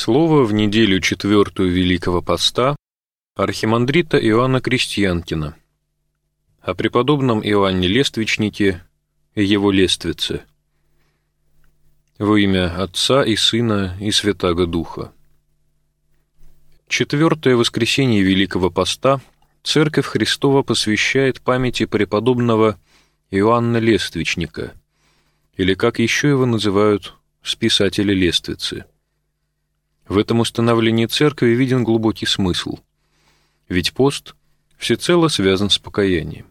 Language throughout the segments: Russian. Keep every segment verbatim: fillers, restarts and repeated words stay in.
Слово в неделю четвертую Великого Поста архимандрита Иоанна Крестьянкина о преподобном Иоанне Лествичнике и его лествице. Во имя Отца и Сына и Святаго Духа. Четвертое воскресенье Великого Поста Церковь Христова посвящает памяти преподобного Иоанна Лествичника, или, как еще его называют, списателя Лествицы. В этом установлении Церкви виден глубокий смысл, ведь пост всецело связан с покаянием.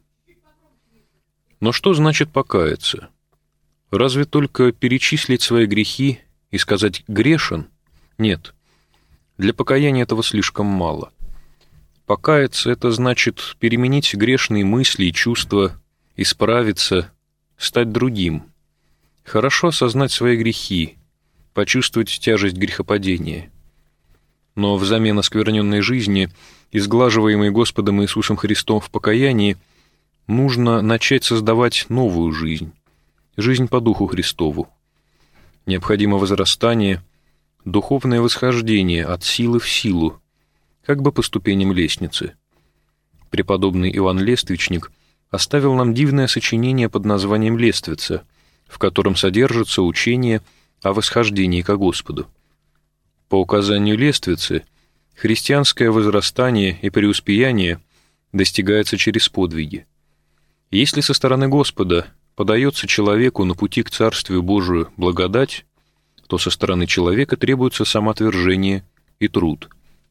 Но что значит покаяться? Разве только перечислить свои грехи и сказать «грешен»? Нет, для покаяния этого слишком мало. Покаяться — это значит переменить грешные мысли и чувства, исправиться, стать другим, хорошо осознать свои грехи, почувствовать тяжесть грехопадения. Но взамен оскверненной жизни, изглаживаемой Господом Иисусом Христом в покаянии, нужно начать создавать новую жизнь, жизнь по Духу Христову. Необходимо возрастание, духовное восхождение от силы в силу, как бы по ступеням лестницы. Преподобный Иоанн Лествичник оставил нам дивное сочинение под названием «Лествица», в котором содержится учение о восхождении ко Господу. По указанию Лествицы, христианское возрастание и преуспеяние достигается через подвиги. Если со стороны Господа подается человеку на пути к Царствию Божию благодать, то со стороны человека требуется самоотвержение и труд.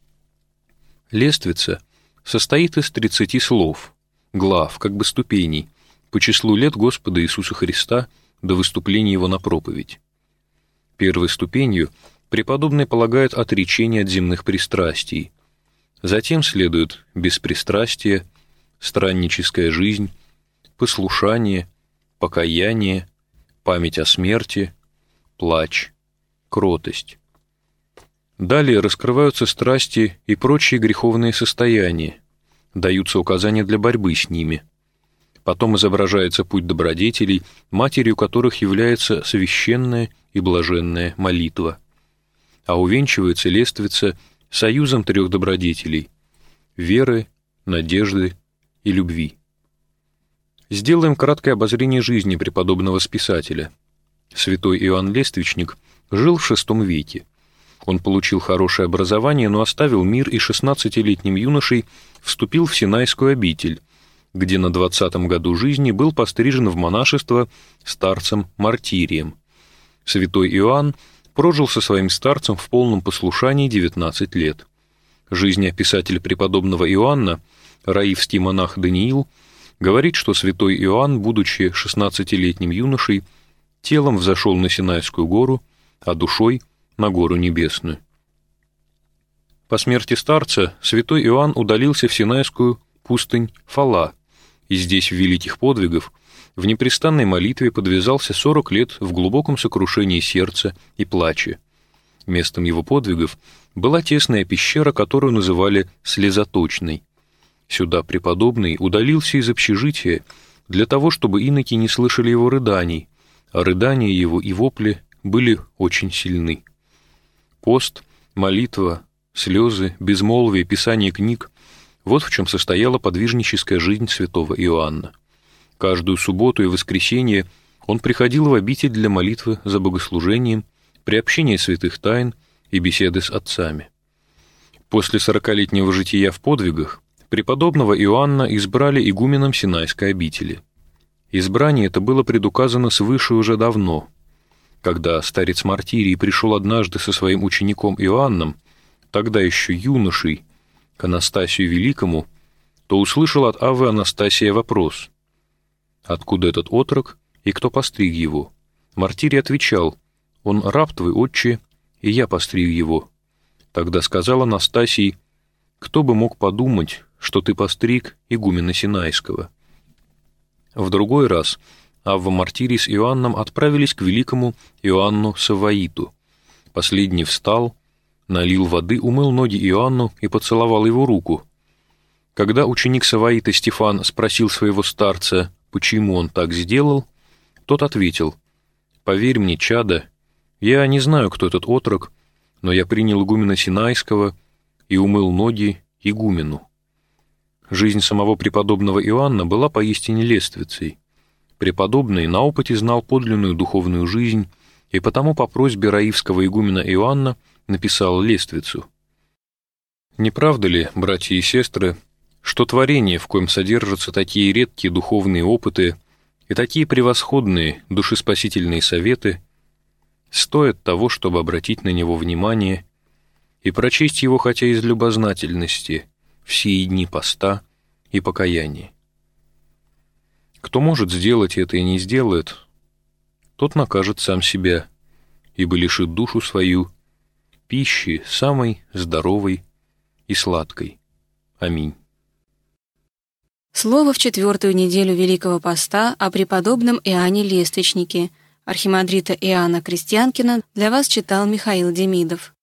Лествица состоит из тридцати слов, глав, как бы ступеней, по числу лет Господа Иисуса Христа до выступления Его на проповедь. Первой ступенью преподобный полагает отречение от земных пристрастий. Затем следует беспристрастие, странническая жизнь, послушание, покаяние, память о смерти, плач, кротость. Далее раскрываются страсти и прочие греховные состояния, даются указания для борьбы с ними. Потом изображается путь добродетелей, матерью которых является священная и блаженная молитва. А увенчивается лествица союзом трех добродетелей – веры, надежды и любви. Сделаем краткое обозрение жизни преподобного списателя. Святой Иоанн Лествичник жил в шестом веке. Он получил хорошее образование, но оставил мир и шестнадцатилетним юношей вступил в Синайскую обитель, где на двадцатом году жизни был пострижен в монашество старцем-мартирием. Святой Иоанн прожил со своим старцем в полном послушании девятнадцать лет. Жизнеописатель преподобного Иоанна, раифский монах Даниил, говорит, что святой Иоанн, будучи шестнадцатилетним юношей, телом взошел на Синайскую гору, а душой — на гору небесную. По смерти старца святой Иоанн удалился в Синайскую пустынь Фала, и здесь в великих подвигах, в непрестанной молитве подвязался сорок лет в глубоком сокрушении сердца и плаче. Местом его подвигов была тесная пещера, которую называли Слезоточной. Сюда преподобный удалился из общежития для того, чтобы иноки не слышали его рыданий, а рыдания его и вопли были очень сильны. Пост, молитва, слезы, безмолвие, писание книг — вот в чем состояла подвижническая жизнь святого Иоанна. Каждую субботу и воскресенье он приходил в обитель для молитвы за богослужением, приобщения святых тайн и беседы с отцами. После сорокалетнего жития в подвигах преподобного Иоанна избрали игуменом Синайской обители. Избрание это было предуказано свыше уже давно. Когда старец Мартирий пришел однажды со своим учеником Иоанном, тогда еще юношей, к Анастасию Великому, то услышал от Аввы Анастасия вопрос: «Откуда этот отрок и кто постриг его?» Мартирий отвечал: «Он раб твой, отче, и я постриг его». Тогда сказал Анастасий: «Кто бы мог подумать, что ты постриг игумена Синайского?» В другой раз Авва Мартирий с Иоанном отправились к великому Иоанну Саваиту. Последний встал, налил воды, умыл ноги Иоанну и поцеловал его руку. Когда ученик Саваита Стефан спросил своего старца, почему он так сделал, тот ответил: «Поверь мне, чадо, я не знаю, кто этот отрок, но я принял игумена Синайского и умыл ноги игумену. Жизнь самого преподобного Иоанна была поистине лествицей. Преподобный на опыте знал подлинную духовную жизнь, и потому по просьбе раивского игумена Иоанна написал лествицу. Не правда ли, братья и сестры, что творение, в коем содержатся такие редкие духовные опыты и такие превосходные душеспасительные советы, стоит того, чтобы обратить на него внимание и прочесть его хотя из любознательности в сии дни поста и покаяния? Кто может сделать это и не сделает, тот накажет сам себя, ибо лишит душу свою пищи самой здоровой и сладкой. Аминь. Слово в четвертую неделю Великого Поста о преподобном Иоанне Лествичнике, архимандрита Иоанна Крестьянкина, для вас читал Михаил Демидов.